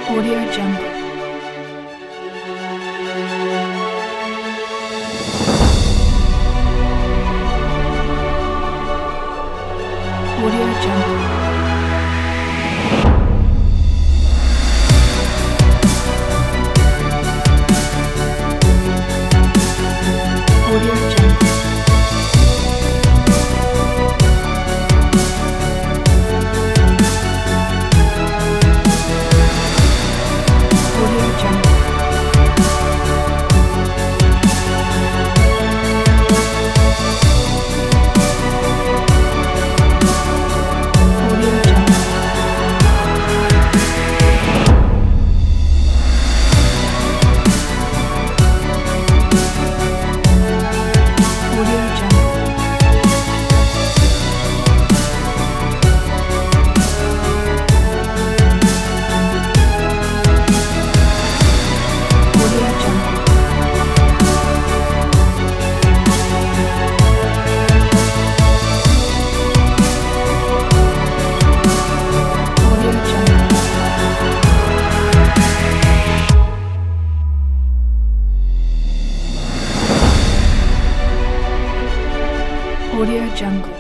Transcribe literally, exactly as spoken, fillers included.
Audio Jungle. Audio Jungle. Audio Jungle. Audio Jungle. Audio Jungle. Audio Jungle. Audio Jungle. Audio Jungle. Audio Jungle.